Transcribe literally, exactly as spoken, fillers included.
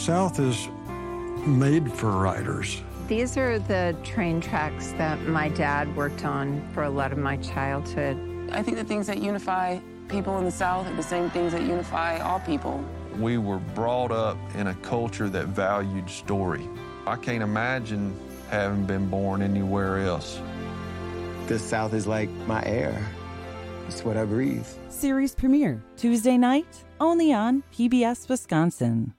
South is made for riders. These are the train tracks that my dad worked on for a lot of my childhood. I think the things that unify people in the South are the same things that unify all people. We were brought up in a culture that valued story. I can't imagine having been born anywhere else. The South is like my air. It's what I breathe. Series premiere Tuesday night, only on P B S Wisconsin.